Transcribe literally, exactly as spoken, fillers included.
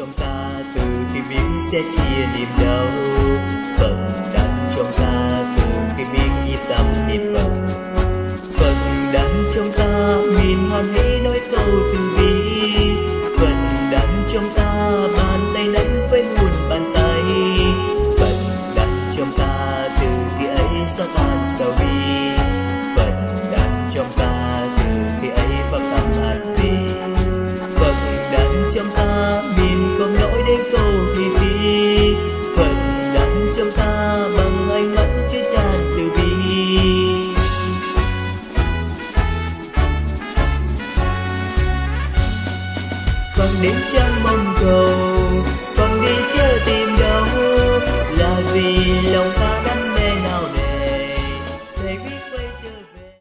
trong ta từ khi biết sẽ chia niềm đau. Phật đang trong ta từ khi biết nhịp tâm niệm Phật. Phật đang trong ta miền hoan hỷ nói câu từ bi. Phật đang trong ta bàn tay nắm với muôn bàn tay. Phật đang trong ta từ khi ấy xóa tan sầu bi. Phật đang trong ta từ khi ấy phát tâm an vi. Phật đang trong ta miền không nỗi đến câu thị phi. Phật đang trong ta bằng ánh mắt chứa chan từ bi. Phật đến chẳng mong cầu